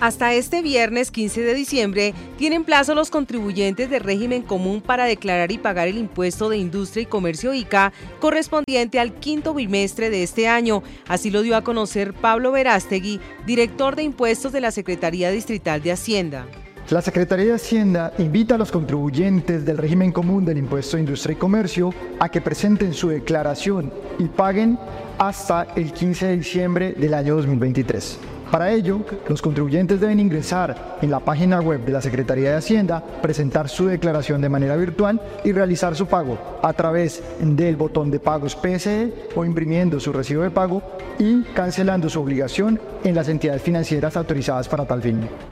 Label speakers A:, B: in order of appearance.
A: Hasta este viernes 15 de diciembre tienen plazo los contribuyentes de régimen común para declarar y pagar el impuesto de industria y comercio ICA correspondiente al quinto bimestre de este año. Así lo dio a conocer Pablo Verástegui, director de impuestos de la Secretaría Distrital de Hacienda.
B: La Secretaría de Hacienda invita a los contribuyentes del régimen común del impuesto de industria y comercio a que presenten su declaración y paguen hasta el 15 de diciembre del año 2023. Para ello, los contribuyentes deben ingresar en la página web de la Secretaría de Hacienda, presentar su declaración de manera virtual y realizar su pago a través del botón de pagos PSE o imprimiendo su recibo de pago y cancelando su obligación en las entidades financieras autorizadas para tal fin.